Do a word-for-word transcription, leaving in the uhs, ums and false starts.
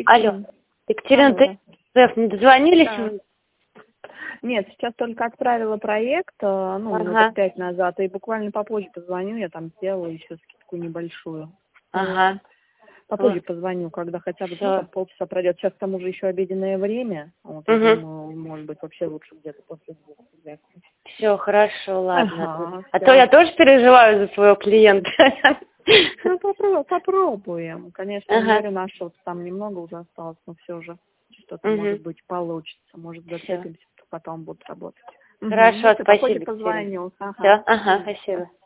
Алло, Екатерина, Алло, ты да. не дозвонились? Да. Нет, сейчас только отправила проект, э, ну, Ага. минут пять назад, и буквально попозже позвоню, я там сделала еще скидку небольшую. Ага. Попозже Вот. позвоню, когда хотя бы, ну, Всё. там полчаса пройдет. Сейчас к тому же еще обеденное время. Вот, я Угу. думаю, может быть, вообще лучше где-то после двух. Все, хорошо, ладно. Ага, А всё. то я тоже переживаю за своего клиента. Ну, попро- попробуем. Конечно, не Ага. говорю, нашего там немного уже осталось, но все же что-то, Угу. может быть, получится. Может, Всё. зацепимся, потом будут работать. Угу. Хорошо, Ну, всё, попозже спасибо, Екатерина. позвоню. Ага. Все, ага, спасибо.